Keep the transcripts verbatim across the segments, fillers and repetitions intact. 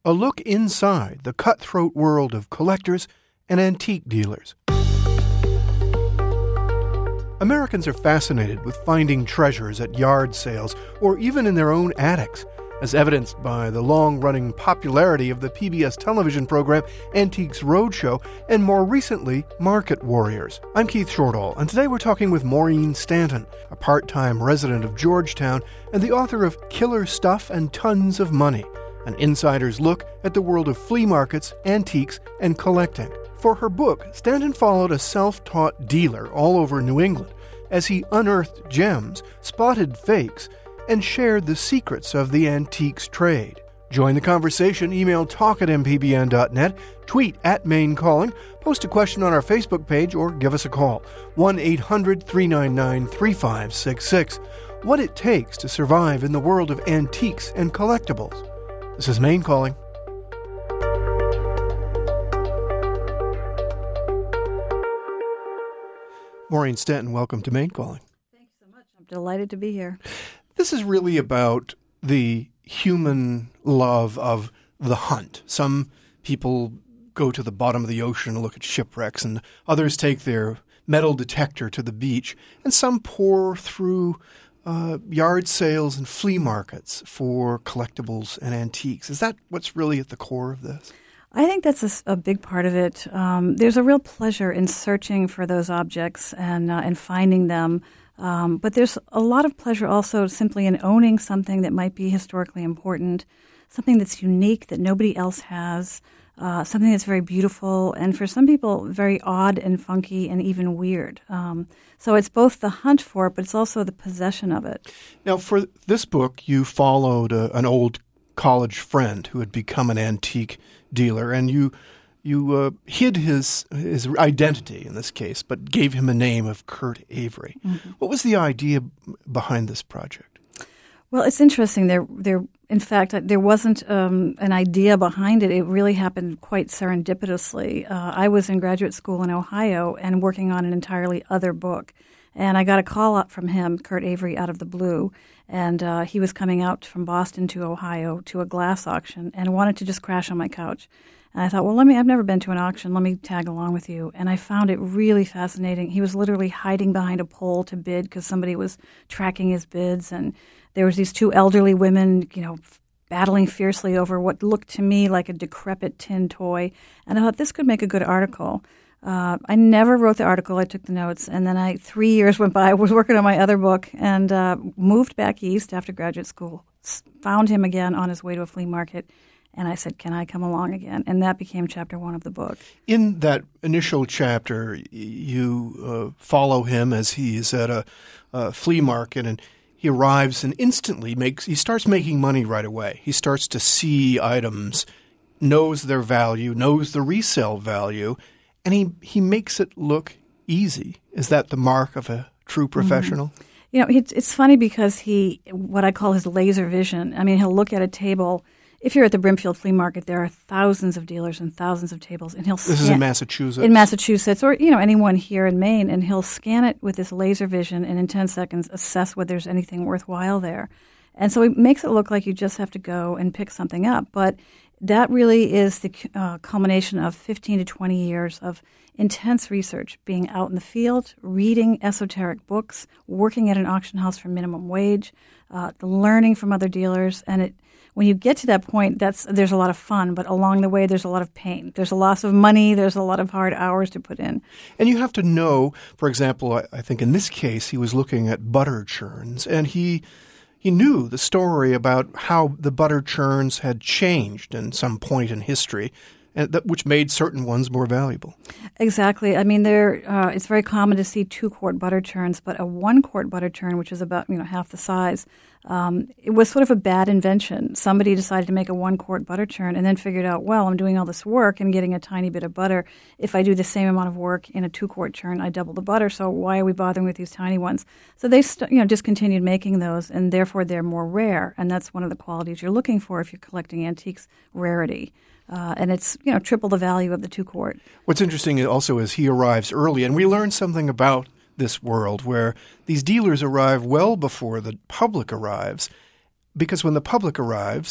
A look inside the cutthroat world of collectors and antique dealers. Americans are fascinated with finding treasures at yard sales or even in their own attics, as evidenced by the long-running popularity of the P B S television program Antiques Roadshow and more recently Market Warriors. I'm Keith Shortall, and today we're talking with Maureen Stanton, a part-time resident of Georgetown and the author of Killer Stuff and Tons of Money, an insider's look at the world of flea markets, antiques, and collecting. For her book, Stanton followed a self-taught dealer all over New England as he unearthed gems, spotted fakes, and shared the secrets of the antiques trade. Join the conversation. Email talk at m p b n dot net, tweet at Maine Calling, post a question on our Facebook page, or give us a call. one eight hundred three nine nine three five six six. What it takes to survive in the world of antiques and collectibles. This is Maine Calling. Maureen Stanton, welcome to Maine Calling. Thanks so much. I'm delighted to be here. This is really about the human love of the hunt. Some people go to the bottom of the ocean and look at shipwrecks, and others take their metal detector to the beach, and some pour through uh, yard sales and flea markets for collectibles and antiques. Is that what's really at the core of this? I think that's a, a big part of it. Um, there's a real pleasure in searching for those objects and uh, and finding them. Um, but there's a lot of pleasure also simply in owning something that might be historically important, something that's unique that nobody else has, uh, something that's very beautiful, and for some people, very odd and funky and even weird. Um, so it's both the hunt for it, but it's also the possession of it. Now, for this book, you followed a, an old college friend who had become an antique dealer, and you you uh, hid his his identity in this case, but gave him a name of Kurt Avery. Mm-hmm. What was the idea behind this project? Well, it's interesting. There, there. In fact, there wasn't um, an idea behind it. It really happened quite serendipitously. Uh, I was in graduate school in Ohio and working on an entirely other book, and I got a call up from him, Kurt Avery, out of the blue. And uh, he was coming out from Boston to Ohio to a glass auction and wanted to just crash on my couch. And I thought, well, let me, I've never been to an auction. Let me tag along with you. And I found it really fascinating. He was literally hiding behind a pole to bid because somebody was tracking his bids. And there was these two elderly women, you know, battling fiercely over what looked to me like a decrepit tin toy. And I thought this could make a good article. Uh, I never wrote the article. I took the notes, and then I three years went by. I was working on my other book and uh, moved back east after graduate school. Found him again on his way to a flea market, and I said, "Can I come along again?" And that became chapter one of the book. In that initial chapter, you uh, follow him as he is at a, a flea market, and he arrives and instantly makes. He starts making money right away. He starts to see items, knows their value, knows the resale value. And he, he makes it look easy. Is that the mark of a true professional? Mm-hmm. You know, it's, it's funny because he, what I call his laser vision. I mean, he'll look at a table. If you're at the Brimfield Flea Market, there are thousands of dealers and thousands of tables, and he'll This scan, is in Massachusetts? In Massachusetts, or, you know, anyone here in Maine, and he'll scan it with this laser vision and in ten seconds assess whether there's anything worthwhile there. And so it makes it look like you just have to go and pick something up. But that really is the uh, culmination of fifteen to twenty years of intense research, being out in the field, reading esoteric books, working at an auction house for minimum wage, uh, learning from other dealers. And it, when you get to that point, that's there's a lot of fun, but along the way there's a lot of pain. There's a loss of money. There's a lot of hard hours to put in. And you have to know, for example, I, I think in this case he was looking at butter churns, and he He knew the story about how the butter churns had changed in some point in history, and that, which made certain ones more valuable. Exactly. I mean, there uh, it's very common to see two-quart butter churns, but a one-quart butter churn, which is about you know half the size, um, it was sort of a bad invention. Somebody decided to make a one-quart butter churn and then figured out, well, I'm doing all this work and getting a tiny bit of butter. If I do the same amount of work in a two-quart churn, I double the butter, so why are we bothering with these tiny ones? So they st- you know discontinued making those, and therefore they're more rare, and that's one of the qualities you're looking for if you're collecting antiques, rarity. Uh, and it's, you know, triple the value of the two-quart. What's interesting also is he arrives early, and we learn something about this world where these dealers arrive well before the public arrives, because when the public arrives,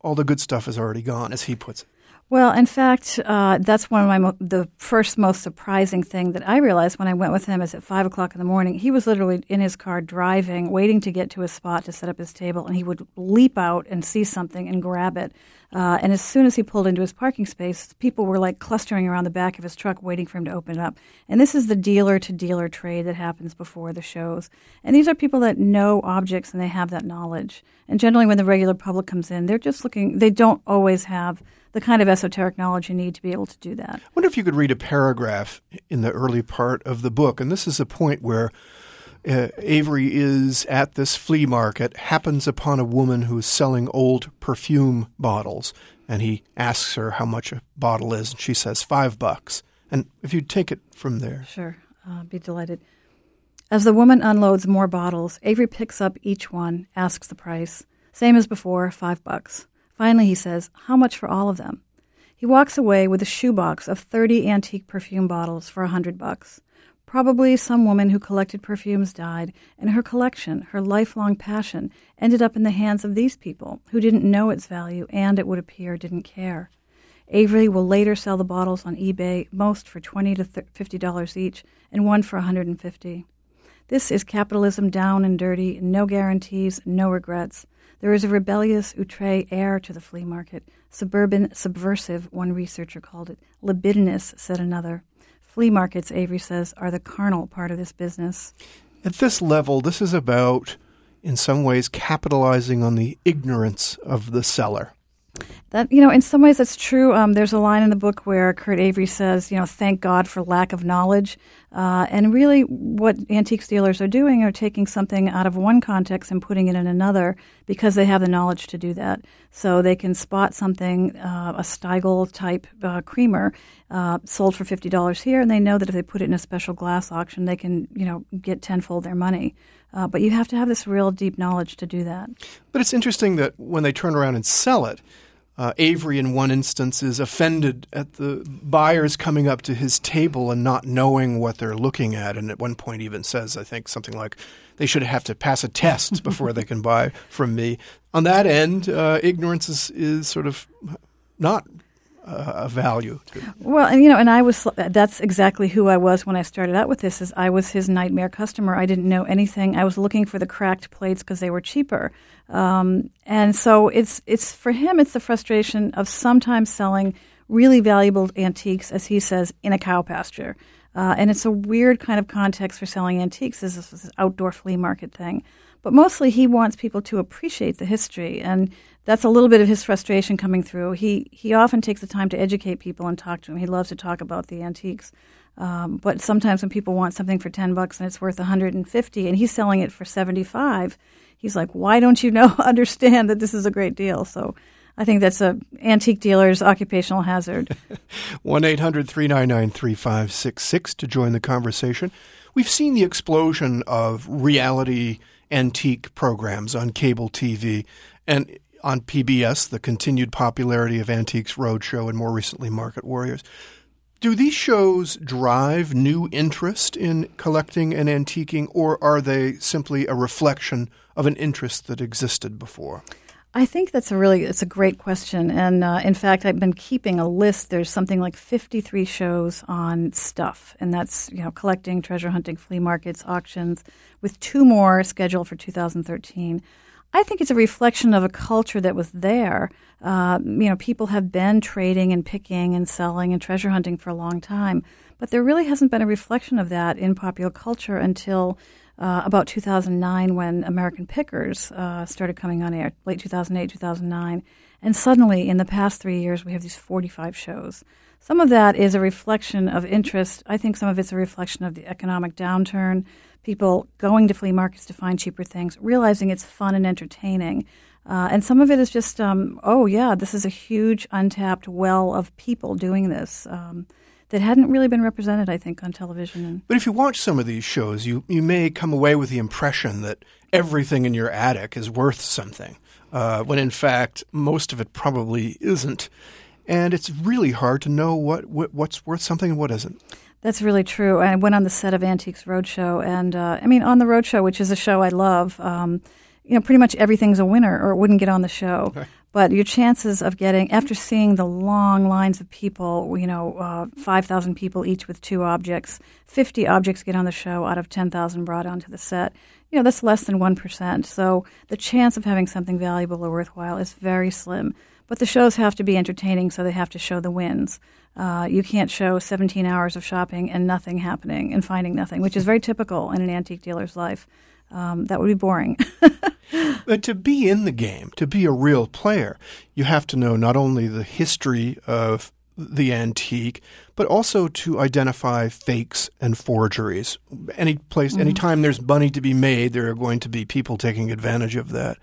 all the good stuff is already gone, as he puts it. Well, in fact, uh, that's one of my mo- the first most surprising thing that I realized when I went with him is at five o'clock in the morning. He was literally in his car driving, waiting to get to a spot to set up his table, and he would leap out and see something and grab it. Uh, and as soon as he pulled into his parking space, people were like clustering around the back of his truck waiting for him to open it up. And this is the dealer-to-dealer trade that happens before the shows. And these are people that know objects and they have that knowledge. And generally when the regular public comes in, they're just looking – they don't always have – the kind of esoteric knowledge you need to be able to do that. I wonder if you could read a paragraph in the early part of the book. And this is a point where uh, Avery is at this flea market, happens upon a woman who is selling old perfume bottles. And he asks her how much a bottle is, and she says five bucks. And if you take it from there. Sure. Uh, be delighted. As the woman unloads more bottles, Avery picks up each one, asks the price. Same as before, five bucks. Finally, he says, how much for all of them? He walks away with a shoebox of thirty antique perfume bottles for a hundred bucks. Probably some woman who collected perfumes died, and her collection, her lifelong passion, ended up in the hands of these people who didn't know its value and, it would appear, didn't care. Avery will later sell the bottles on eBay, most for twenty to fifty dollars each, and one for one hundred fifty dollars. This is capitalism down and dirty, no guarantees, no regrets. There is a rebellious, outre air to the flea market. Suburban, subversive, one researcher called it. Libidinous, said another. Flea markets, Avery says, are the carnal part of this business. At this level, this is about, in some ways, capitalizing on the ignorance of the seller. That, you know, in some ways that's true. Um, there's a line in the book where Kurt Avery says, you know, thank God for lack of knowledge. Uh, and really what antiques dealers are doing are taking something out of one context and putting it in another because they have the knowledge to do that. So they can spot something, uh, a Stiegel-type uh, creamer uh, sold for fifty dollars here, and they know that if they put it in a special glass auction, they can, you know, get tenfold their money. Uh, but you have to have this real deep knowledge to do that. But it's interesting that when they turn around and sell it, Uh, Avery, in one instance, is offended at the buyers coming up to his table and not knowing what they're looking at, and at one point even says, I think, something like, they should have to pass a test before they can buy from me. On that end, uh, ignorance is, is sort of not uh, a value. To well, and you know, and I was, that's exactly who I was when I started out with this, is I was his nightmare customer. I didn't know anything. I was looking for the cracked plates because they were cheaper. Um, and so it's it's for him, it's the frustration of sometimes selling really valuable antiques, as he says, in a cow pasture. Uh, and it's a weird kind of context for selling antiques, is this, this outdoor flea market thing. But mostly he wants people to appreciate the history, and that's a little bit of his frustration coming through. He he often takes the time to educate people and talk to them. He loves to talk about the antiques. Um, but sometimes when people want something for ten bucks and it's worth one hundred fifty and he's selling it for seventy-five, he's like, why don't you know, understand that this is a great deal? So I think that's a antique dealer's occupational hazard. one eight hundred three nine nine three five six six to join the conversation. We've seen the explosion of reality antique programs on cable T V and on P B S, the continued popularity of Antiques Roadshow and more recently Market Warriors. Do these shows drive new interest in collecting and antiquing, or are they simply a reflection of an interest that existed before? I think that's a really it's a great question, and uh, in fact, I've been keeping a list. There's something like fifty-three shows on stuff, and that's you know collecting, treasure hunting, flea markets, auctions, with two more scheduled for two thousand thirteen. I think it's a reflection of a culture that was there. Uh, you know, people have been trading and picking and selling and treasure hunting for a long time, but there really hasn't been a reflection of that in popular culture until uh, about two thousand nine, when American Pickers uh, started coming on air, late two thousand eight, two thousand nine. And suddenly, in the past three years, we have these forty-five shows. Some of that is a reflection of interest. I think some of it's a reflection of the economic downturn, people going to flea markets to find cheaper things, realizing it's fun and entertaining. Uh, and some of it is just, um, oh, yeah, this is a huge untapped well of people doing this um, that hadn't really been represented, I think, on television. But if you watch some of these shows, you, you may come away with the impression that everything in your attic is worth something, uh, when in fact most of it probably isn't. And it's really hard to know what, what what's worth something and what isn't. That's really true. I went on the set of Antiques Roadshow, and uh, I mean, on the Roadshow, which is a show I love, um, you know, pretty much everything's a winner, or it wouldn't get on the show. Okay. But your chances of getting, after seeing the long lines of people, you know, uh, five thousand people each with two objects, fifty objects get on the show out of ten thousand brought onto the set, you know, that's less than one percent. So the chance of having something valuable or worthwhile is very slim. But the shows have to be entertaining, so they have to show the wins. Uh, you can't show seventeen hours of shopping and nothing happening and finding nothing, which is very typical in an antique dealer's life. Um, that would be boring. But to be in the game, to be a real player, you have to know not only the history of the antique, but also to identify fakes and forgeries. Any place, mm-hmm. anytime there's money to be made, there are going to be people taking advantage of that.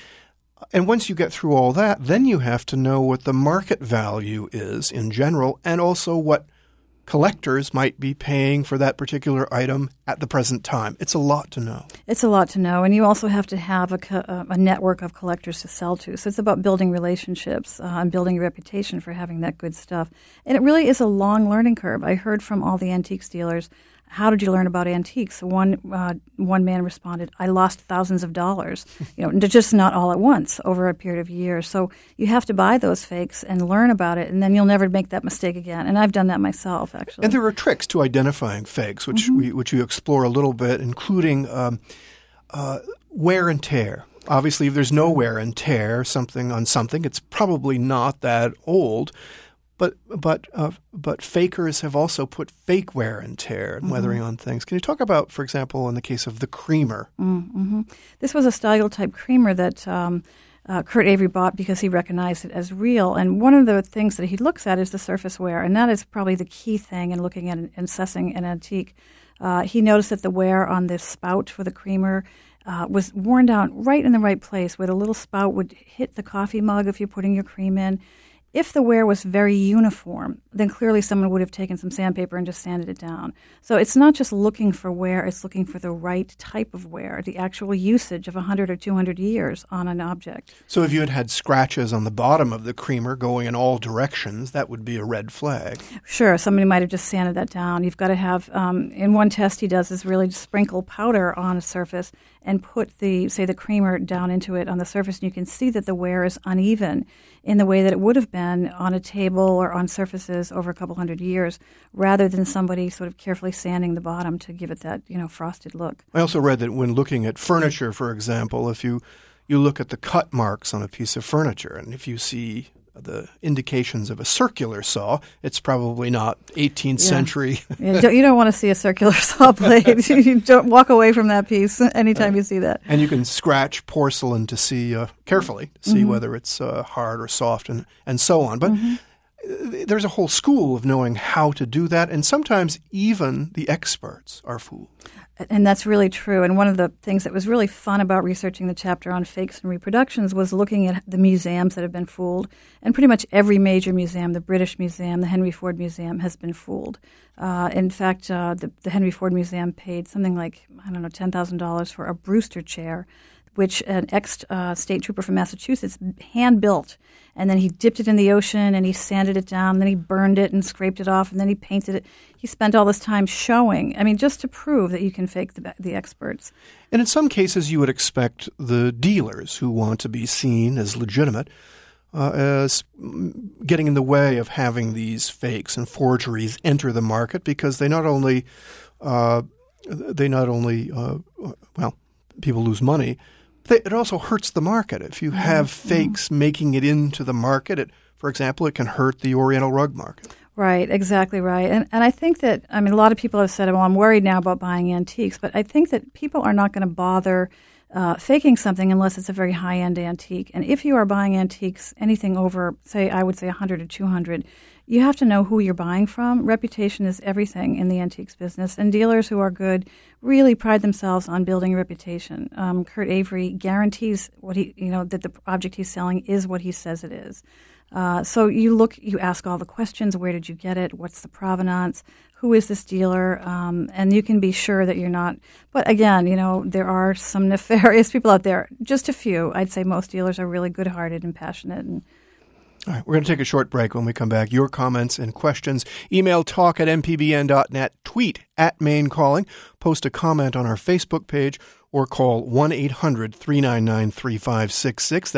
And once you get through all that, then you have to know what the market value is in general, and also what collectors might be paying for that particular item at the present time. It's a lot to know. It's a lot to know, and you also have to have a, co- a network of collectors to sell to. So it's about building relationships uh, and building a reputation for having that good stuff. And it really is a long learning curve. I heard from all the antiques dealers, how did you learn about antiques? One uh, one man responded, I lost thousands of dollars, you know, just not all at once over a period of years. So you have to buy those fakes and learn about it, and then you'll never make that mistake again. And I've done that myself, actually. And there are tricks to identifying fakes, which mm-hmm. we which we explore a little bit, including um, uh, wear and tear. Obviously, if there's no wear and tear something on something, it's probably not that old. But but uh, but fakers have also put fake wear and tear and weathering mm-hmm. on things. Can you talk about, for example, in the case of the creamer? Mm-hmm. This was a Steigle-type creamer that um, uh, Kurt Avery bought because he recognized it as real. And one of the things that he looks at is the surface wear, and that is probably the key thing in looking at and assessing an antique. Uh, he noticed that the wear on the spout for the creamer uh, was worn down right in the right place, where the little spout would hit the coffee mug if you're putting your cream in. If the wear was very uniform, then clearly someone would have taken some sandpaper and just sanded it down. So it's not just looking for wear, it's looking for the right type of wear, the actual usage of one hundred or two hundred years on an object. So if you had had scratches on the bottom of the creamer going in all directions, that would be a red flag. Sure, somebody might have just sanded that down. You've got to have, um, in one test he does is really sprinkle powder on a surface and put the, say, the creamer down into it on the surface, and you can see that the wear is uneven in the way that it would have been on a table or on surfaces over a couple hundred years, rather than somebody sort of carefully sanding the bottom to give it that, you know, frosted look. I also read that when looking at furniture, for example, if you, you look at the cut marks on a piece of furniture, and if you see the indications of a circular saw, it's probably not eighteenth yeah. century. yeah, you, don't, you don't want to see a circular saw blade. You don't walk away from that piece anytime uh, you see that. And you can scratch porcelain to see uh, carefully to see mm-hmm. whether it's uh, hard or soft, and, and so on. But mm-hmm. there's a whole school of knowing how to do that, and sometimes even the experts are fooled. And that's really true. And one of the things that was really fun about researching the chapter on fakes and reproductions was looking at the museums that have been fooled. And pretty much every major museum, the British Museum, the Henry Ford Museum, has been fooled. Uh, in fact, uh, the, the Henry Ford Museum paid something like, I don't know, ten thousand dollars for a Brewster chair, which an ex-state uh, trooper from Massachusetts hand-built. And then he dipped it in the ocean, and he sanded it down, and then he burned it and scraped it off, and then he painted it. He spent all this time showing, I mean, just to prove that you can fake the, the experts. And in some cases, you would expect the dealers who want to be seen as legitimate uh, as getting in the way of having these fakes and forgeries enter the market, because they not only, uh, they not only, uh, well, people lose money, it also hurts the market. If you have mm-hmm. fakes making it into the market, it, for example, it can hurt the Oriental rug market. Right, exactly right. And and I think that, I mean, a lot of people have said, well, I'm worried now about buying antiques, but I think that people are not going to bother uh, faking something unless it's a very high-end antique. And if you are buying antiques, anything over, say, I would say one hundred or two hundred, you have to know who you're buying from. Reputation is everything in the antiques business, and dealers who are good really pride themselves on building a reputation. Um, Kurt Avery guarantees what he, you know, that the object he's selling is what he says it is. Uh, so you look, you ask all the questions: where did you get it? What's the provenance? Who is this dealer? Um, and you can be sure that you're not. But again, you know, there are some nefarious people out there. Just a few. I'd say most dealers are really good-hearted and passionate. And all right, we're going to take a short break. When we come back, your comments and questions. Email talk at m p b n dot net, tweet at Maine Calling, post a comment on our Facebook page, or call one eight hundred three nine nine three five six six. That's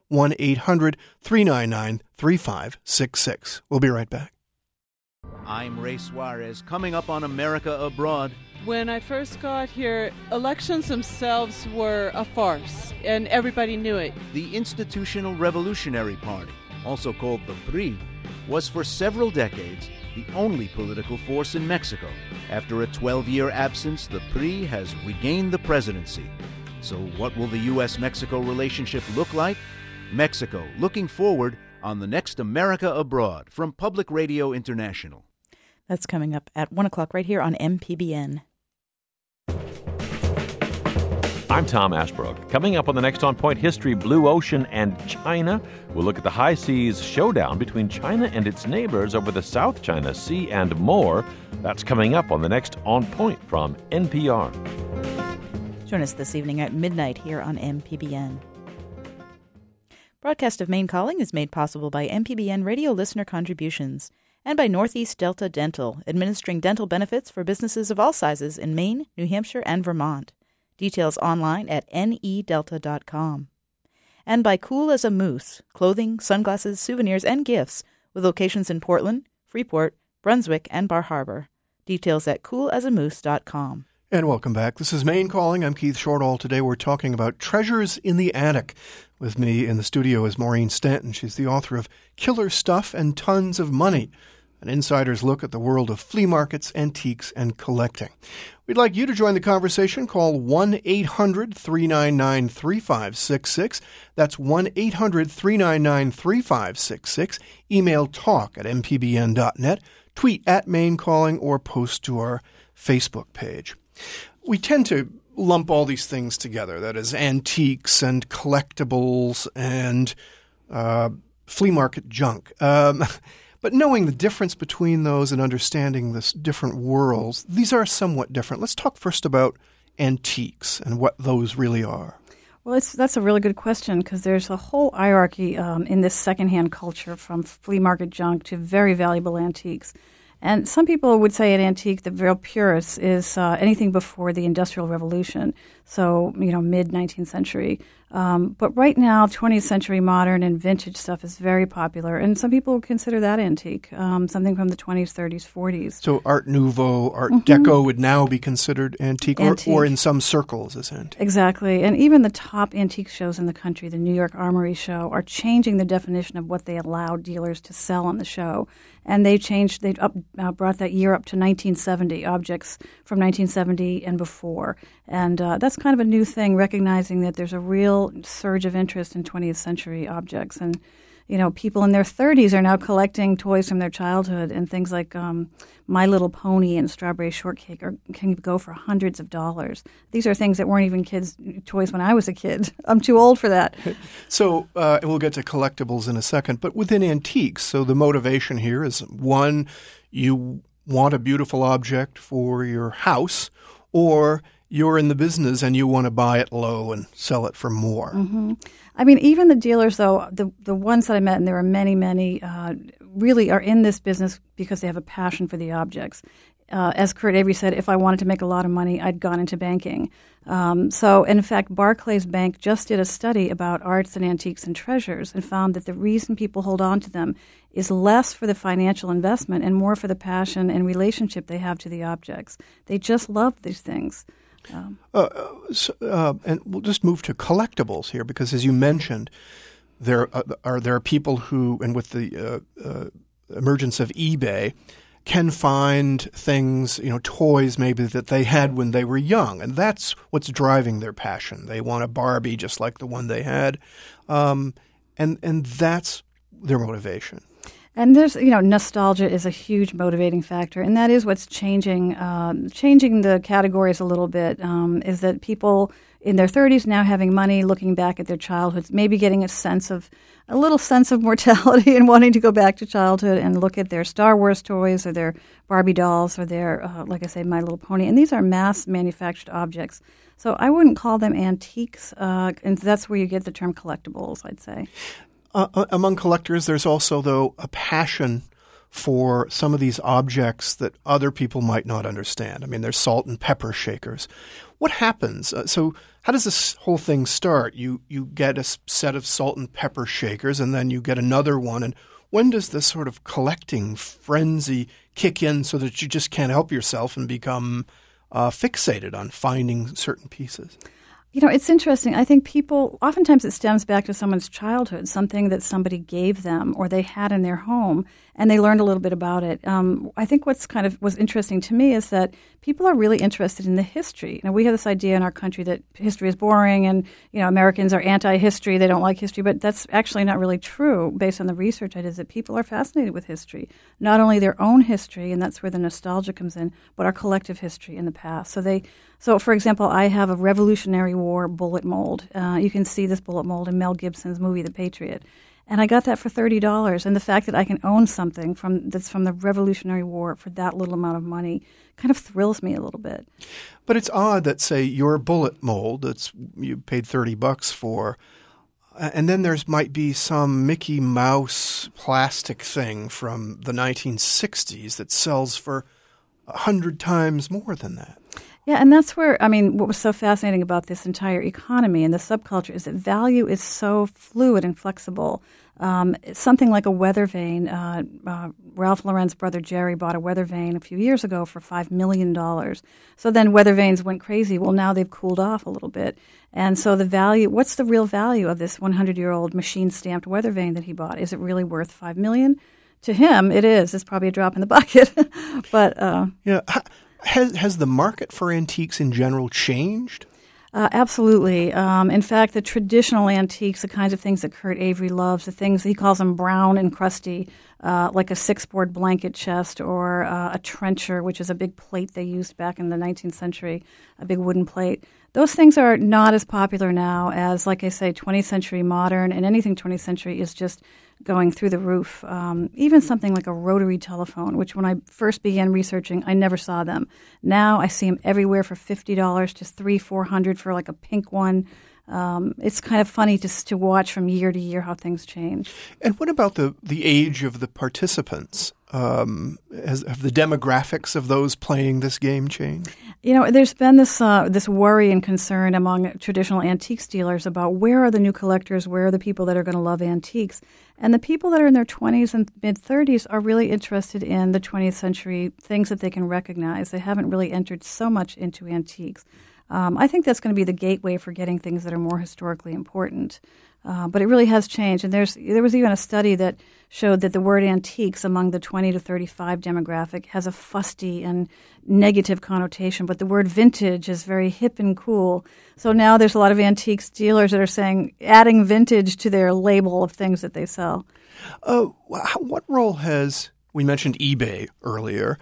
one eight hundred three nine nine three five six six. We'll be right back. I'm Ray Suarez, coming up on America Abroad. When I first got here, elections themselves were a farce, and everybody knew it. The Institutional Revolutionary Party, also called the P R I, was for several decades the only political force in Mexico. After a twelve-year absence, the P R I has regained the presidency. So what will the U S Mexico relationship look like? Mexico, looking forward on the next America Abroad from Public Radio International. That's coming up at one o'clock right here on M P B N. I'm Tom Ashbrook. Coming up on the next On Point History, Blue Ocean and China. We'll look at the high seas showdown between China and its neighbors over the South China Sea and more. That's coming up on the next On Point from N P R. Join us this evening at midnight here on M P B N. Broadcast of Maine Calling is made possible by M P B N radio listener contributions and by Northeast Delta Dental, administering dental benefits for businesses of all sizes in Maine, New Hampshire, and Vermont. Details online at N E delta dot com. And by Cool as a Moose, clothing, sunglasses, souvenirs, and gifts, with locations in Portland, Freeport, Brunswick, and Bar Harbor. Details at cool as a moose dot com. And welcome back. This is Maine Calling. I'm Keith Shortall. Today we're talking about treasures in the attic. With me in the studio is Maureen Stanton. She's the author of Killer Stuff and Tons of Money, an insider's look at the world of flea markets, antiques, and collecting. We'd like you to join the conversation. Call one eight hundred three nine nine three five six six. That's one eight hundred three nine nine three five six six. Email talk at m p b n dot net. Tweet at Maine Calling or post to our Facebook page. We tend to lump all these things together, that is, antiques and collectibles and uh, flea market junk. Um, but knowing the difference between those and understanding the different worlds, these are somewhat different. Let's talk first about antiques and what those really are. Well, it's, that's a really good question because there's a whole hierarchy um, in this secondhand culture, from flea market junk to very valuable antiques. And some people would say an antique, the real purist, is uh, anything before the Industrial Revolution, so, you know, mid-nineteenth century. Um, but right now, twentieth century modern and vintage stuff is very popular, and some people consider that antique, um, something from the twenties, thirties, forties. So Art Nouveau, Art mm-hmm. Deco would now be considered antique, antique. Or, or in some circles as antique. Exactly. And even the top antique shows in the country, the New York Armory Show, are changing the definition of what they allow dealers to sell on the show. And they changed, they up, uh, brought that year up to nineteen seventy, objects from nineteen seventy and before. And uh, that's kind of a new thing, recognizing that there's a real surge of interest in twentieth century objects. And, you know, people in their thirties are now collecting toys from their childhood, and things like um, My Little Pony and Strawberry Shortcake are, can go for hundreds of dollars. These are things that weren't even kids' toys when I was a kid. I'm too old for that. So, uh, and we'll get to collectibles in a second, but within antiques, so the motivation here is, one, you want a beautiful object for your house, or you're in the business and you want to buy it low and sell it for more. Mm-hmm. I mean, even the dealers, though, the the ones that I met, and there are many, many, uh, really are in this business because they have a passion for the objects. Uh, as Kurt Avery said, if I wanted to make a lot of money, I'd gone into banking. Um, so, in fact, Barclays Bank just did a study about arts and antiques and treasures and found that the reason people hold on to them is less for the financial investment and more for the passion and relationship they have to the objects. They just love these things. Um, uh, so, uh, and we'll just move to collectibles here, because as you mentioned, there uh, are there are people who, and with the uh, uh, emergence of eBay, can find things, you know, toys maybe that they had when they were young, and that's what's driving their passion. They want a Barbie just like the one they had, um, and and that's their motivation. And there's, you know, nostalgia is a huge motivating factor, and that is what's changing, um, changing the categories a little bit, um, is that people in their thirties now having money, looking back at their childhoods, maybe getting a sense of, a little sense of mortality and wanting to go back to childhood and look at their Star Wars toys or their Barbie dolls or their, uh, like I say, My Little Pony. And these are mass manufactured objects. So I wouldn't call them antiques, uh, and that's where you get the term collectibles, I'd say. Uh, among collectors, there's also, though, a passion for some of these objects that other people might not understand. I mean, there's salt and pepper shakers. What happens? Uh, so how does this whole thing start? You you get a set of salt and pepper shakers, and then you get another one. And when does this sort of collecting frenzy kick in so that you just can't help yourself and become uh, fixated on finding certain pieces? You know, it's interesting. I think people, oftentimes it stems back to someone's childhood, something that somebody gave them or they had in their home, and they learned a little bit about it. Um, I think what's kind of was interesting to me is that people are really interested in the history. You know, we have this idea in our country that history is boring and, you know, Americans are anti-history, they don't like history, but that's actually not really true based on the research I did, is that people are fascinated with history, not only their own history, and that's where the nostalgia comes in, but our collective history in the past. So they So, for example, I have a Revolutionary War bullet mold. Uh, you can see this bullet mold in Mel Gibson's movie, The Patriot. And I got that for thirty dollars. And the fact that I can own something from that's from the Revolutionary War for that little amount of money kind of thrills me a little bit. But it's odd that, say, your bullet mold that's you paid thirty bucks for, and then there's might be some Mickey Mouse plastic thing from the nineteen sixties that sells for a hundred times more than that. Yeah, and that's where, I mean, what was so fascinating about this entire economy and the subculture is that value is so fluid and flexible. Um, something like a weather vane, uh, uh, Ralph Lauren's brother Jerry bought a weather vane a few years ago for five million dollars. So then weather vanes went crazy. Well, now they've cooled off a little bit. And so the value, what's the real value of this hundred-year-old machine-stamped weather vane that he bought? Is it really worth five million dollars? To him, it is. It's probably a drop in the bucket. but uh, yeah. Has has the market for antiques in general changed? Uh, absolutely. Um, in fact, the traditional antiques, the kinds of things that Kurt Avery loves, the things he calls them brown and crusty, uh, like a six-board blanket chest or uh, a trencher, which is a big plate they used back in the nineteenth century, a big wooden plate. Those things are not as popular now as, like I say, twentieth century modern, and anything twentieth century is just going through the roof. Um, even something like a rotary telephone, which when I first began researching, I never saw them. Now I see them everywhere for fifty dollars, just three, four hundred for like a pink one. Um, it's kind of funny to to watch from year to year how things change. And what about the, the age of the participants? Um, has, have the demographics of those playing this game changed? You know, there's been this uh, this worry and concern among traditional antiques dealers about where are the new collectors, where are the people that are going to love antiques. And the people that are in their twenties and mid-thirties are really interested in the twentieth century things that they can recognize. They haven't really entered so much into antiques. Um, I think that's going to be the gateway for getting things that are more historically important. Uh, but it really has changed. And there's there was even a study that showed that the word antiques among the twenty to thirty-five demographic has a fusty and negative connotation, but the word vintage is very hip and cool. So now there's a lot of antiques dealers that are saying, adding vintage to their label of things that they sell. Uh, what role has, we mentioned eBay earlier,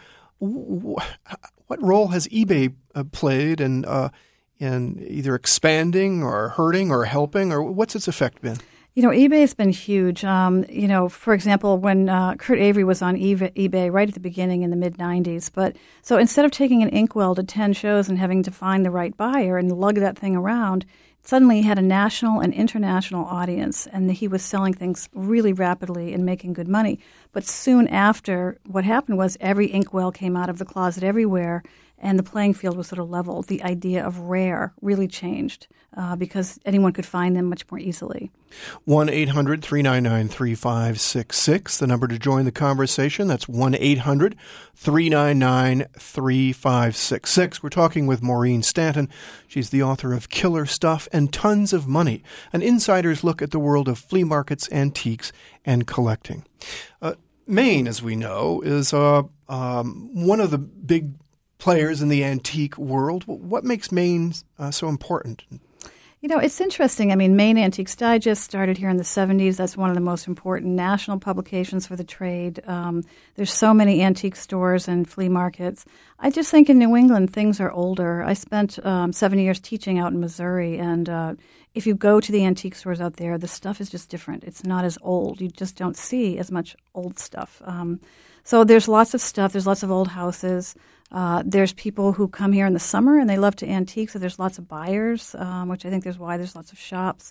what role has eBay uh, played in uh, in either expanding or hurting or helping, or what's its effect been? You know, eBay has been huge. Um, you know, for example, when uh, Kurt Avery was on eBay right at the beginning in the mid nineties. But so instead of taking an inkwell to ten shows and having to find the right buyer and lug that thing around, suddenly he had a national and international audience, and he was selling things really rapidly and making good money. But soon after, what happened was every inkwell came out of the closet everywhere, and the playing field was sort of leveled. The idea of rare really changed uh, because anyone could find them much more easily. one eight hundred three nine nine three five six six, the number to join the conversation. That's one eight hundred three nine nine three five six six. We're talking with Maureen Stanton. She's the author of Killer Stuff and Tons of Money, an insider's look at the world of flea markets, antiques, and collecting. Uh, Maine, as we know, is uh, um, one of the big players in the antique world. What makes Maine uh, so important? You know, it's interesting. I mean, Maine Antiques Digest started here in the seventies. That's one of the most important national publications for the trade. Um, there's so many antique stores and flea markets. I just think in New England, things are older. I spent um, seven years teaching out in Missouri, and uh, if you go to the antique stores out there, the stuff is just different. It's not as old. You just don't see as much old stuff. Um, so there's lots of stuff. There's lots of old houses. Uh, there's people who come here in the summer and they love to antique, so there's lots of buyers, um, which I think is why there's lots of shops.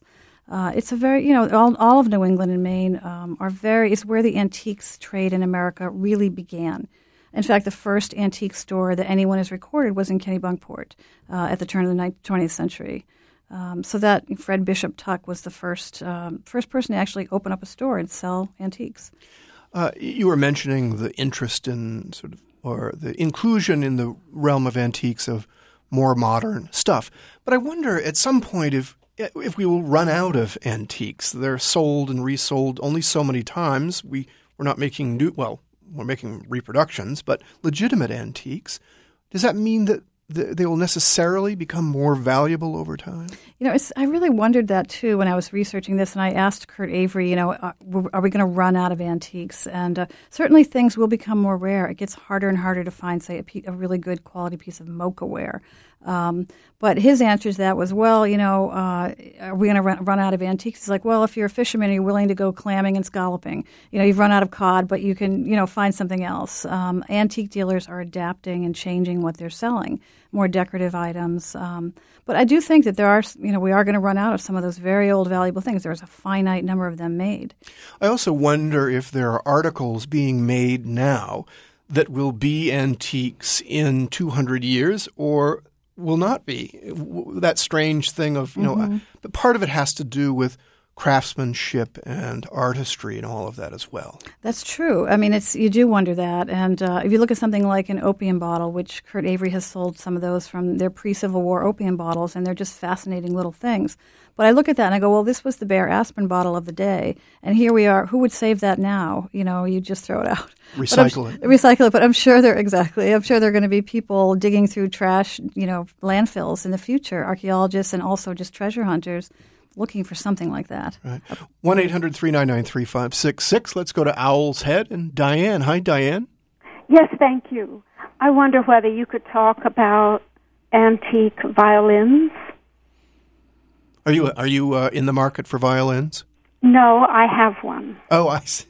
Uh, it's a very, you know, all, all of New England and Maine um, are very, it's where the antiques trade in America really began. In fact, the first antique store that anyone has recorded was in Kennebunkport uh, at the turn of the twentieth century. Um, so that Fred Bishop Tuck was the first um, first person to actually open up a store and sell antiques. Uh, you were mentioning the interest in sort of, or the inclusion in the realm of antiques of more modern stuff. But I wonder at some point if if we will run out of antiques. They're sold and resold only so many times. We, we're not making new, well, we're making reproductions, but legitimate antiques. Does that mean that they will necessarily become more valuable over time? You know, it's, I really wondered that, too, when I was researching this, and I asked Kurt Avery, you know, are, are we going to run out of antiques? And uh, certainly things will become more rare. It gets harder and harder to find, say, a, pe- a really good quality piece of mocha ware. Um, but his answer to that was, well, you know, uh, are we going to run, run out of antiques? He's like, well, if you're a fisherman and you're willing to go clamming and scalloping, you know, you've run out of cod, but you can, you know, find something else. Um, antique dealers are adapting and changing what they're selling, more decorative items. Um, but I do think that there are, you know, we are going to run out of some of those very old valuable things. There's a finite number of them made. I also wonder if there are articles being made now that will be antiques in two hundred years or will not be. That strange thing of, you know, mm-hmm. but part of it has to do with craftsmanship and artistry and all of that as well. That's true. I mean, it's you do wonder that. And uh, if you look at something like an opium bottle, which Kurt Avery has sold some of those from their pre-Civil War opium bottles, and they're just fascinating little things. But I look at that and I go, well, this was the Bear aspirin bottle of the day, and here we are. Who would save that now? You know, you just throw it out. Recycle it. Recycle it. But I'm sure there exactly. I'm sure there are going to be people digging through trash, you know, landfills in the future, archaeologists and also just treasure hunters looking for something like that. Right. one eight hundred three nine nine three five six six. Let's go to Owl's Head and Diane. Hi, Diane. Yes, thank you. I wonder whether you could talk about antique violins. Are you are you uh, in the market for violins? No, I have one. Oh, I see.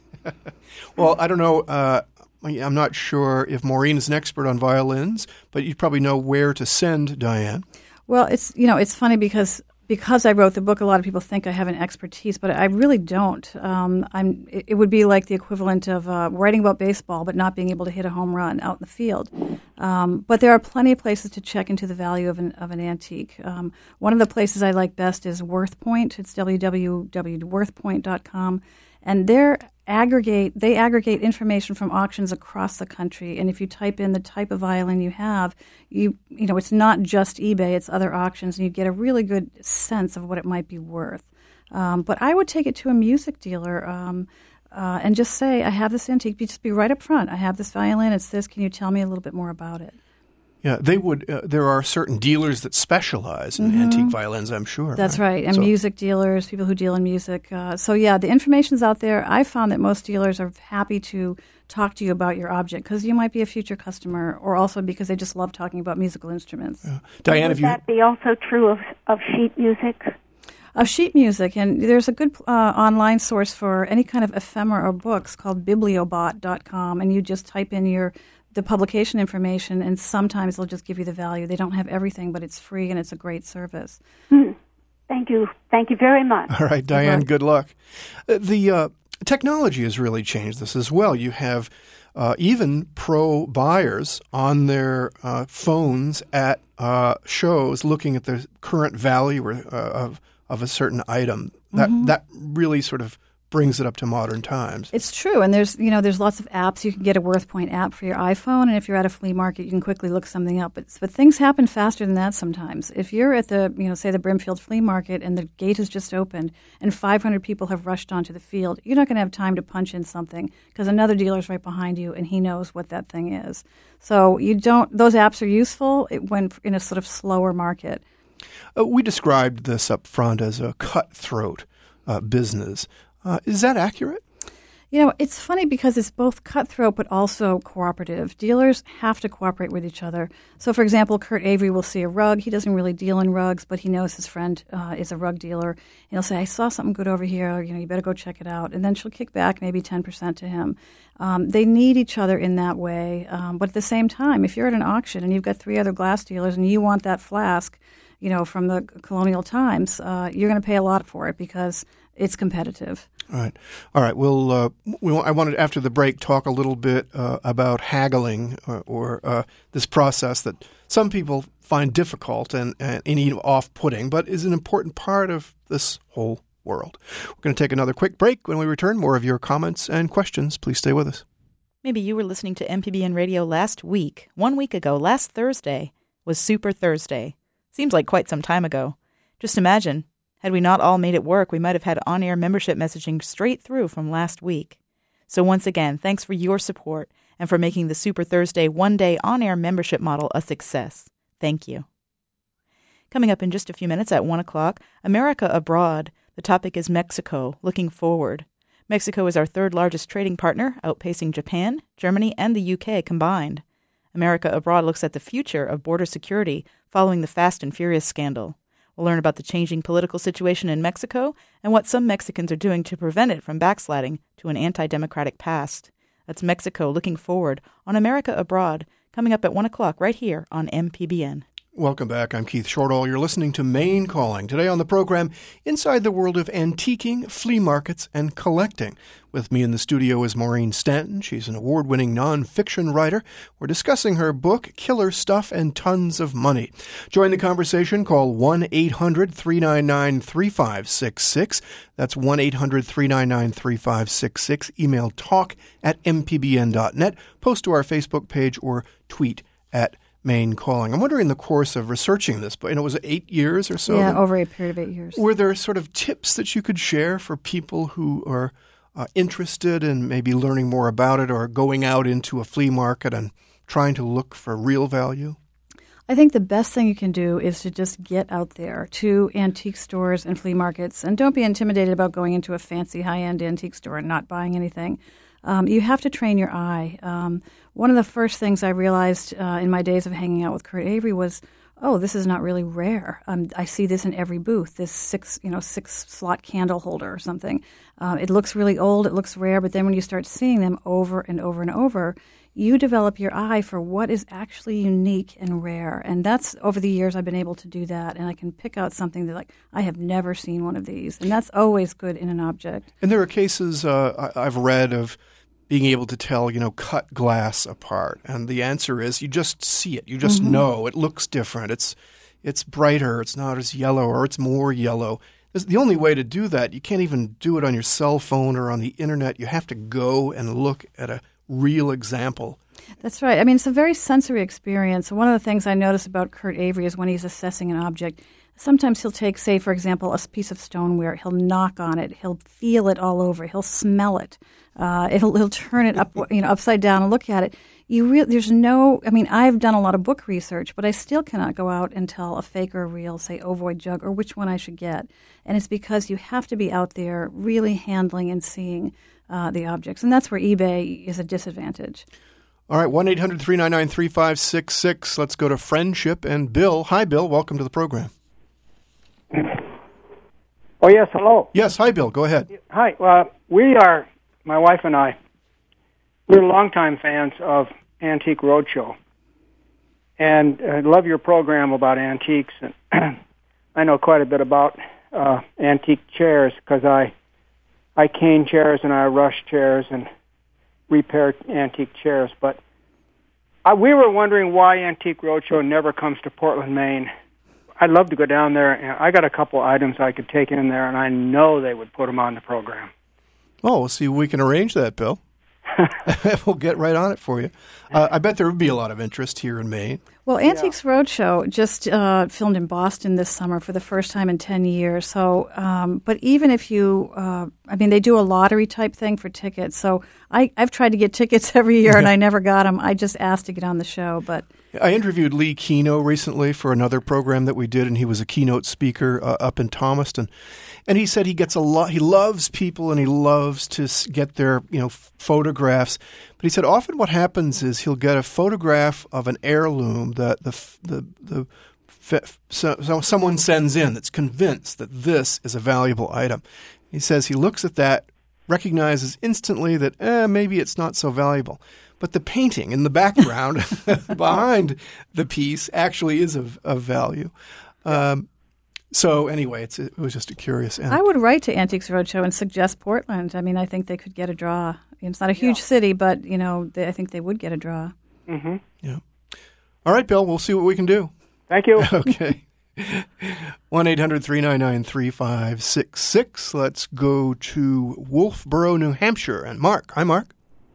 Well, I don't know. Uh, I'm not sure if Maureen is an expert on violins, but you probably know where to send Diane. Well, it's you know it's funny because because I wrote the book, a lot of people think I have an expertise, but I really don't. Um, I'm. It, it would be like the equivalent of uh, writing about baseball, but not being able to hit a home run out in the field. Um, but there are plenty of places to check into the value of an of an antique. Um, one of the places I like best is WorthPoint. It's w w w dot worth point dot com, and they're aggregate they aggregate information from auctions across the country, and if you type in the type of violin you have, you you know it's not just eBay, it's other auctions, and you get a really good sense of what it might be worth. Um, but I would take it to a music dealer um, uh, and just say, I have this antique. Just be right up front. I have this violin. It's this. Can you tell me a little bit more about it? Yeah, they would. Uh, there are certain dealers that specialize in mm-hmm. antique violins, I'm sure. That's right, right. And so, music dealers, people who deal in music. Uh, so, yeah, the information's out there. I found that most dealers are happy to talk to you about your object because you might be a future customer, or also because they just love talking about musical instruments. Yeah. Diane, would have you... that be also true of, of sheet music? Of sheet music, and there's a good uh, online source for any kind of ephemera or books called bibliobot dot com, and you just type in your the publication information, and sometimes they'll just give you the value. They don't have everything, but it's free, and it's a great service. Hmm. Thank you. Thank you very much. All right, Diane, good luck. Uh, the uh, technology has really changed this as well. You have uh, even pro buyers on their uh, phones at uh, shows looking at the current value or, uh, of of a certain item. That mm-hmm. that really sort of brings it up to modern times. It's true, and there's you know there's lots of apps. You can get a WorthPoint app for your iPhone, and if you're at a flea market, you can quickly look something up. But but things happen faster than that sometimes. If you're at the you know say the Brimfield Flea Market and the gate has just opened and five hundred people have rushed onto the field, you're not going to have time to punch in something because another dealer's right behind you and he knows what that thing is. So you don't. Those apps are useful when in a sort of slower market. Uh, we described this up front as a cutthroat uh, business. Uh, is that accurate? You know, it's funny because it's both cutthroat but also cooperative. Dealers have to cooperate with each other. So, for example, Kurt Avery will see a rug. He doesn't really deal in rugs, but he knows his friend uh, is a rug dealer. And he'll say, I saw something good over here. You know, you better go check it out. And then she'll kick back maybe ten percent to him. Um, they need each other in that way. Um, but at the same time, if you're at an auction and you've got three other glass dealers and you want that flask, you know, from the colonial times, uh, you're going to pay a lot for it because it's competitive. All right. All right. We'll, uh, we, I wanted, after the break, talk a little bit uh, about haggling or, or uh, this process that some people find difficult and, and, and even off-putting, but is an important part of this whole world. We're going to take another quick break. When we return, more of your comments and questions. Please stay with us. Maybe you were listening to M P B N Radio last week. One week ago, last Thursday, was Super Thursday. Seems like quite some time ago. Just imagine, had we not all made it work, we might have had on-air membership messaging straight through from last week. So once again, thanks for your support and for making the Super Thursday one-day on-air membership model a success. Thank you. Coming up in just a few minutes at one o'clock, America Abroad. The topic is Mexico, looking forward. Mexico is our third largest trading partner, outpacing Japan, Germany, and the U K combined. America Abroad looks at the future of border security following the Fast and Furious scandal. We'll learn about the changing political situation in Mexico and what some Mexicans are doing to prevent it from backsliding to an anti-democratic past. That's Mexico Looking Forward on America Abroad, coming up at one o'clock right here on M P B N. Welcome back. I'm Keith Shortall. You're listening to Maine Calling. Today on the program, inside the world of antiquing, flea markets, and collecting. With me in the studio is Maureen Stanton. She's an award-winning nonfiction writer. We're discussing her book, Killer Stuff and Tons of Money. Join the conversation. Call one eight hundred three nine nine three five six six. That's one eight hundred three nine nine three five six six. Email talk at m p b n dot net. Post to our Facebook page or tweet at Maine Calling. I'm wondering in the course of researching this, but you know, was it eight years or so? Yeah, over a period of eight years. Were there sort of tips that you could share for people who are uh, interested in maybe learning more about it or going out into a flea market and trying to look for real value? I think the best thing you can do is to just get out there to antique stores and flea markets, and don't be intimidated about going into a fancy high-end antique store and not buying anything. Um, you have to train your eye. Um, one of the first things I realized uh, in my days of hanging out with Kurt Avery was, oh, this is not really rare. Um, I see this in every booth, this six, you know, six slot candle holder or something. Uh, it looks really old, it looks rare, but then when you start seeing them over and over and over, you develop your eye for what is actually unique and rare. And that's, over the years, I've been able to do that. And I can pick out something that, like, I have never seen one of these. And that's always good in an object. And there are cases uh, I've read of being able to tell, you know, cut glass apart. And the answer is you just see it. You just mm-hmm. know. It looks different. It's it's brighter. It's not as yellow, or it's more yellow. It's the only way to do that. You can't even do it on your cell phone or on the Internet. You have to go and look at a real example. That's right. I mean, it's a very sensory experience. One of the things I notice about Kurt Avery is when he's assessing an object, sometimes he'll take, say, for example, a piece of stoneware. He'll knock on it. He'll feel it all over. He'll smell it. Uh, it'll, he'll turn it up, you know, upside down and look at it. You re- there's no. I mean, I've done a lot of book research, but I still cannot go out and tell a fake or a real, say, ovoid jug, or which one I should get. And it's because you have to be out there really handling and seeing uh, the objects, and that's where eBay is a disadvantage. All right, one eight hundred three nine nine three five six six. Let's go to Friendship and Bill. Hi, Bill. Welcome to the program. Oh, yes, hello. Yes, hi, Bill. Go ahead. Hi. Uh, we are, my wife and I, we're longtime fans of Antique Roadshow. And I love your program about antiques. And I know quite a bit about uh, antique chairs because I, I cane chairs and I rush chairs and repair antique chairs. But I, we were wondering why Antique Roadshow never comes to Portland, Maine. I'd love to go down there. And I got a couple items I could take in there, and I know they would put them on the program. Oh, we'll see if we can arrange that, Bill. We'll get right on it for you. Uh, I bet there would be a lot of interest here in Maine. Well, Antiques yeah. Roadshow just uh, filmed in Boston this summer for the first time in ten years. So, um, but even if you, uh, I mean, they do a lottery type thing for tickets. So I, I've tried to get tickets every year, and I never got them. I just asked to get on the show, but I interviewed Lee Keno recently for another program that we did, and he was a keynote speaker uh, up in Thomaston. And he said he gets a lot. He loves people, and he loves to get their, you know, photographs. But he said often what happens is he'll get a photograph of an heirloom that the the the, the so, so someone sends in that's convinced that this is a valuable item. He says he looks at that, recognizes instantly that eh, maybe it's not so valuable. But the painting in the background behind the piece actually is of, of value. Um, so anyway, it's, it was just a curious. I would write to Antiques Roadshow and suggest Portland. I mean, I think they could get a draw. It's not a huge yeah. city, but you know, they, I think they would get a draw. Mm-hmm. Yeah. All right, Bill. We'll see what we can do. Thank you. Okay. one eight hundred three nine nine three five six six. Let's go to Wolfboro, New Hampshire. And Mark. Hi, Mark.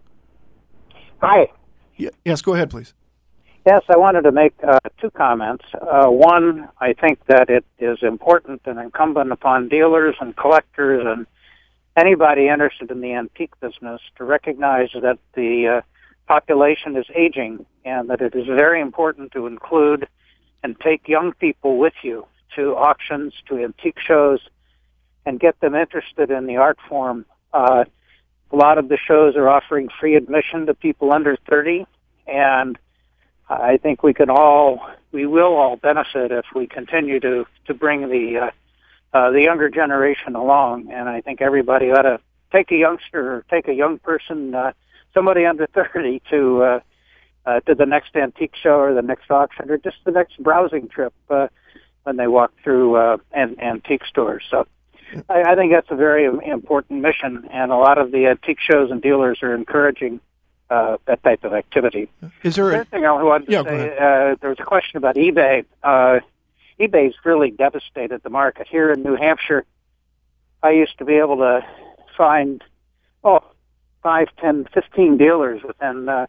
Hi. Y- yes, go ahead, please. Yes, I wanted to make uh, two comments. Uh, one, I think that it is important and incumbent upon dealers and collectors and anybody interested in the antique business to recognize that the uh, population is aging and that it is very important to include and take young people with you to auctions, to antique shows, and get them interested in the art form. Uh, a lot of the shows are offering free admission to people under thirty, and I think we can all, we will all benefit if we continue to, to bring the uh, uh, the younger generation along. And I think everybody ought to take a youngster, or take a young person, uh, somebody under thirty, to uh, uh, to the next antique show or the next auction or just the next browsing trip uh, when they walk through uh, an, antique stores. So I, I think that's a very important mission, and a lot of the antique shows and dealers are encouraging Uh, that type of activity. Is there the other thing I wanted to yeah, say, uh, there was a question about eBay. Uh, eBay's really devastated the market. Here in New Hampshire, I used to be able to find, oh, five, ten, fifteen dealers within uh,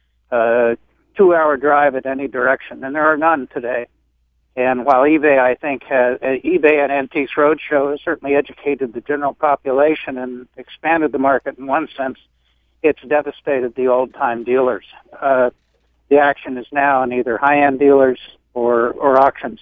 a two-hour drive in any direction, and there are none today. And while eBay, I think, has, uh, eBay and Antiques Roadshow has certainly educated the general population and expanded the market in one sense, it's devastated the old-time dealers. Uh, the action is now in either high-end dealers or, or auctions,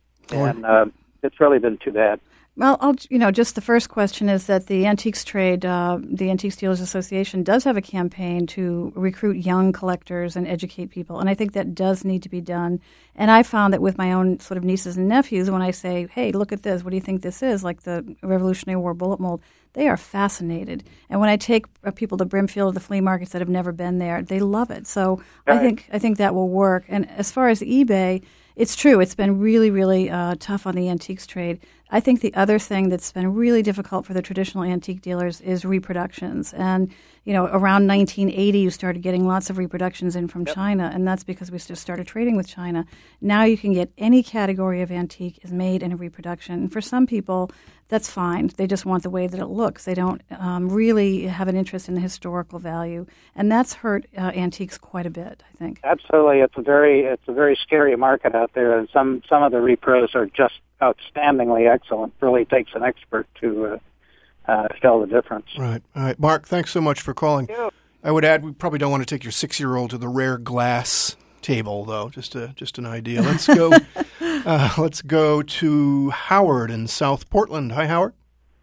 and uh, it's really been too bad. Well, I'll, you know, just the first question is that the Antiques Trade, uh, the Antiques Dealers Association, does have a campaign to recruit young collectors and educate people, and I think that does need to be done. And I found that with my own sort of nieces and nephews, when I say, hey, look at this, what do you think this is, like the Revolutionary War bullet mold, they are fascinated. And when I take uh, people to Brimfield or the flea markets that have never been there, they love it. So right. I think I think that will work. And as far as eBay, it's true. It's been really, really uh, tough on the antiques trade. I think the other thing that's been really difficult for the traditional antique dealers is reproductions. And, you know, around nineteen eighty, you started getting lots of reproductions in from yep. China, and that's because we just started trading with China. Now you can get any category of antique is made in a reproduction. And for some people, that's fine. They just want the way that it looks. They don't um, really have an interest in the historical value, and that's hurt uh, antiques quite a bit, I think. Absolutely. It's a very it's a very scary market out there, and some, some of the repros are just outstandingly excellent. Really takes an expert to uh, uh, tell the difference. Right. All right. Mark, thanks so much for calling. Thank you. I would add, we probably don't want to take your six-year-old to the rare glass table, though. Just a, just an idea. Let's go. uh, let's go to Howard in South Portland. Hi, Howard.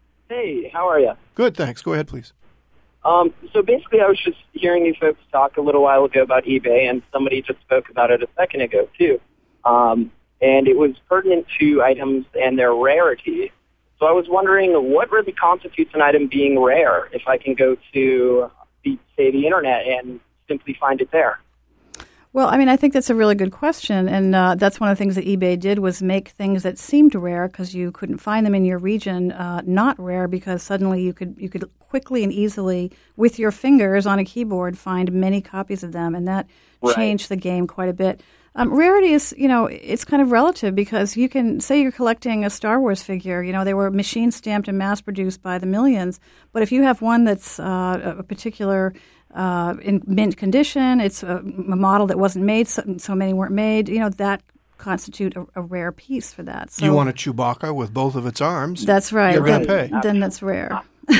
Hey, how are you? Good, thanks. Go ahead, please. Um, so basically, I was just hearing you folks talk a little while ago about eBay, and somebody just spoke about it a second ago too. Um, and it was pertinent to items and their rarity. So I was wondering, what really constitutes an item being rare? If I can go to, the, say, the internet and simply find it there. Well, I mean, I think that's a really good question, and uh, that's one of the things that eBay did was make things that seemed rare because you couldn't find them in your region uh, not rare, because suddenly you could you could quickly and easily, with your fingers on a keyboard, find many copies of them, and that right. changed the game quite a bit. Um, rarity is, you know, it's kind of relative, because you can say you're collecting a Star Wars figure. You know, they were machine stamped and mass produced by the millions, but if you have one that's uh, a particular Uh, in mint condition, it's a, a model that wasn't made, so, so many weren't made, you know, that constitute a, a rare piece for that. So you want a Chewbacca with both of its arms? That's right. You're going to pay. Then that's rare.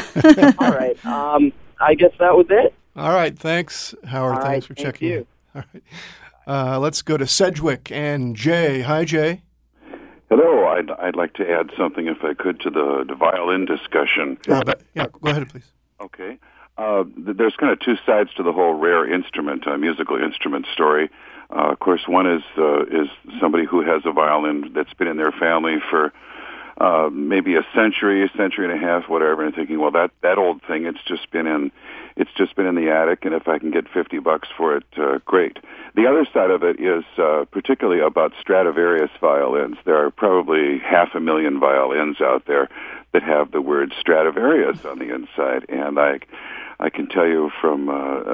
All right. Um, I guess that was it. All right. Thanks, Howard. All Thanks right, for thank checking you. in. All right. Uh, let's go to Sedgwick and Jay. Hi, Jay. Hello. I'd, I'd like to add something, if I could, to the, the violin discussion. Uh, but, yeah, go ahead, please. Okay. Uh, there's kind of two sides to the whole rare instrument, uh, musical instrument story. Uh, of course, one is uh, is somebody who has a violin that's been in their family for uh, maybe a century, a century and a half, whatever, and thinking, well, that, that old thing, it's just been in, it's just been in the attic, and if I can get fifty bucks for it, uh, great. The other side of it is uh, particularly about Stradivarius violins. There are probably half a million violins out there that have the word Stradivarius on the inside, and I, I can tell you from uh,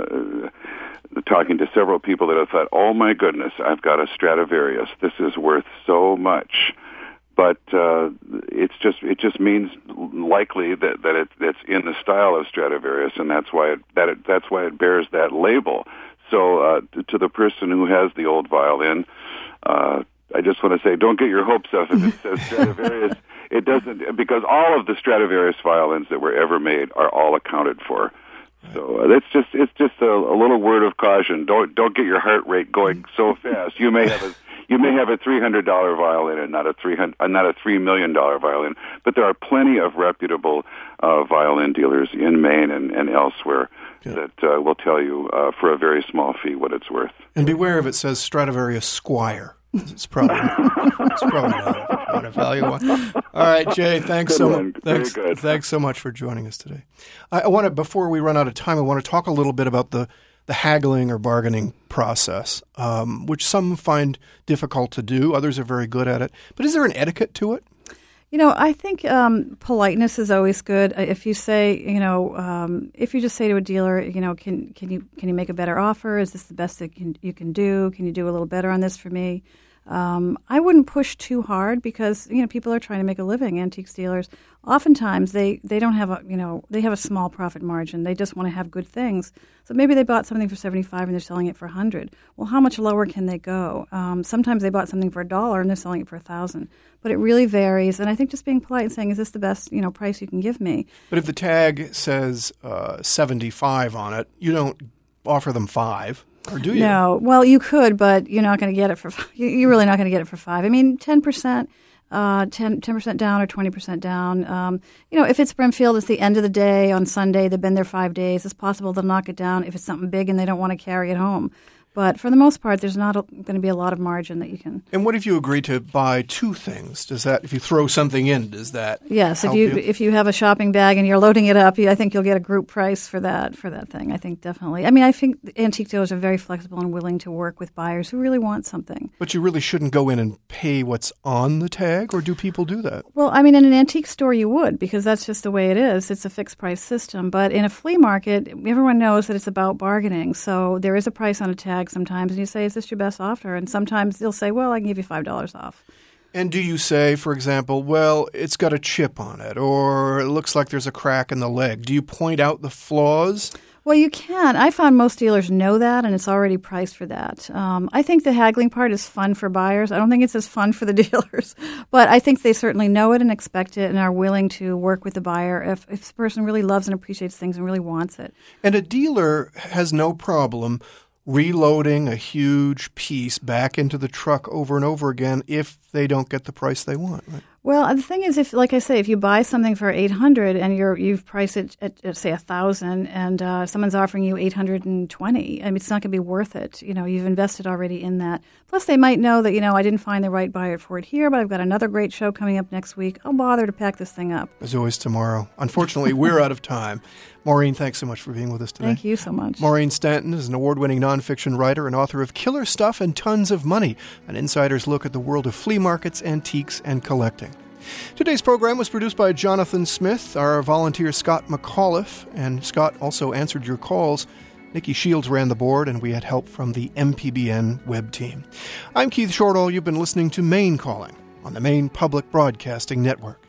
uh, talking to several people that have thought, oh my goodness, I've got a Stradivarius. This is worth so much. But uh, it's just it just means likely that that it, it's in the style of Stradivarius, and that's why it, that it, that's why it bears that label. So uh, to, to the person who has the old violin, uh, I just want to say, don't get your hopes up if it says Stradivarius. It doesn't, because all of the Stradivarius violins that were ever made are all accounted for. So uh, that's just it's just a, a little word of caution. Don't don't get your heart rate going so fast. You may have a You may have a three hundred dollar violin and not a three hundred, uh, not a three million dollar violin, but there are plenty of reputable uh, violin dealers in Maine and, and elsewhere yeah. that uh, will tell you uh, for a very small fee what it's worth. And beware if it says Stradivarius Squire. It's probably it's probably not, not a value one. All right, Jay, thanks good so one. much. Thanks, very good. Thanks so much for joining us today. I, I want to before we run out of time, I want to talk a little bit about the. the haggling or bargaining process, um, which some find difficult to do. Others are very good at it. But is there an etiquette to it? You know, I think um, politeness is always good. If you say, you know, um, if you just say to a dealer, you know, can can you can you make a better offer? Is this the best that can, you can do? Can you do a little better on this for me? Um, I wouldn't push too hard because, you know, people are trying to make a living. Antique dealers, oftentimes they, they don't have a, you know, they have a small profit margin. They just want to have good things. So maybe they bought something for seventy-five and they're selling it for one hundred. Well, how much lower can they go? Um, sometimes they bought something for a dollar and they're selling it for a thousand. But it really varies. And I think just being polite and saying, is this the best, you know, price you can give me? But if the tag says uh, seventy-five on it, you don't offer them five. Or do you? No. Well, you could, but you're not going to get it for – you're really not going to get it for five. I mean, ten percent, uh, ten percent down or twenty percent down. Um, you know, if it's Brimfield, it's the end of the day on Sunday. They've been there five days. It's possible they'll knock it down if it's something big and they don't want to carry it home. But for the most part, there's not going to be a lot of margin that you can. And what if you agree to buy two things? Does that, if you throw something in, does that? Yes, if you, you if you have a shopping bag and you're loading it up, I think you'll get a group price for that for that thing. I think definitely. I mean, I think antique dealers are very flexible and willing to work with buyers who really want something. But you really shouldn't go in and pay what's on the tag, or do people do that? Well, I mean, in an antique store you would, because that's just the way it is. It's a fixed price system. But in a flea market, everyone knows that it's about bargaining. So there is a price on a tag sometimes, and you say, is this your best offer? And sometimes they'll say, well, I can give you five dollars off. And do you say, for example, well, it's got a chip on it, or it looks like there's a crack in the leg? Do you point out the flaws? Well, you can. I found most dealers know that, and it's already priced for that. Um, I think the haggling part is fun for buyers. I don't think it's as fun for the dealers. But I think they certainly know it and expect it and are willing to work with the buyer if, if the person really loves and appreciates things and really wants it. And a dealer has no problem reloading a huge piece back into the truck over and over again if they don't get the price they want, right? Well, the thing is, if, like I say, if you buy something for eight hundred and you're you've priced it at, at say a thousand, and uh, someone's offering you eight hundred and twenty, I mean, it's not going to be worth it. You know, you've invested already in that. Plus, they might know that, you know, I didn't find the right buyer for it here, but I've got another great show coming up next week. I'll bother to pack this thing up. As always, tomorrow. Unfortunately, we're out of time. Maureen, thanks so much for being with us today. Thank you so much. Maureen Stanton is an award-winning nonfiction writer and author of Killer Stuff and Tons of Money, an insider's look at the world of flea markets, antiques, and collecting. Today's program was produced by Jonathan Smith, our volunteer Scott McAuliffe, and Scott also answered your calls. Nikki Shields ran the board, and we had help from the M P B N web team. I'm Keith Shortall. You've been listening to Maine Calling on the Maine Public Broadcasting Network.